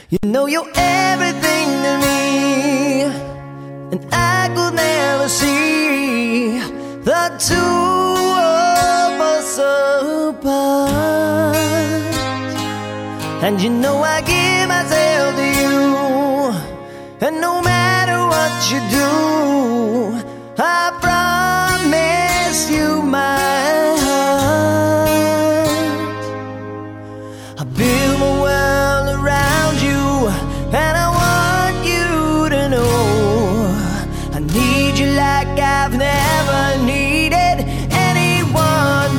You know you're everything to me, and I could never see the two of us apart. And you know I give myself to you, and no matter what you do, I promise you my heart. I build my world around you, and I want you to know I need you like I've never needed anyone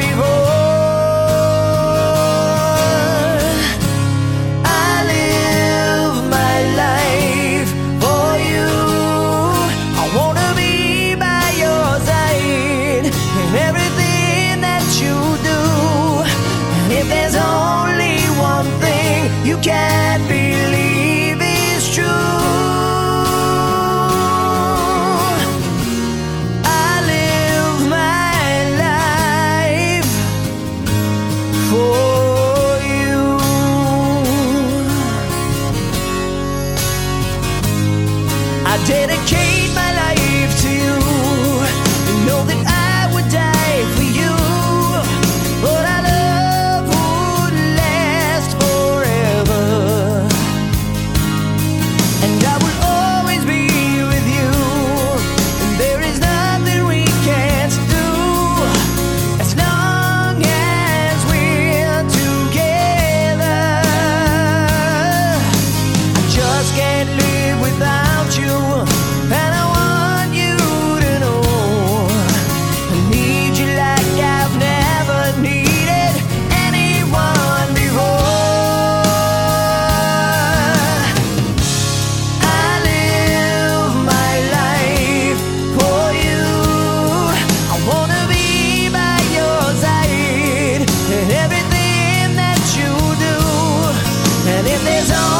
before. I live my life for you. I wanna be by your side in everything that you do. And if there's only one thing you can't believe is true, I live my life for you. I dedicate my life to you. You know that I would die for you, but our love would last forever. And I will always be with you, and there is nothing we can't do as long as we're together. I just can't live without you, and I want you to know I need you like I've never needed anyone before. I live my life for you. I wanna be by your side in everything that you do. And if there's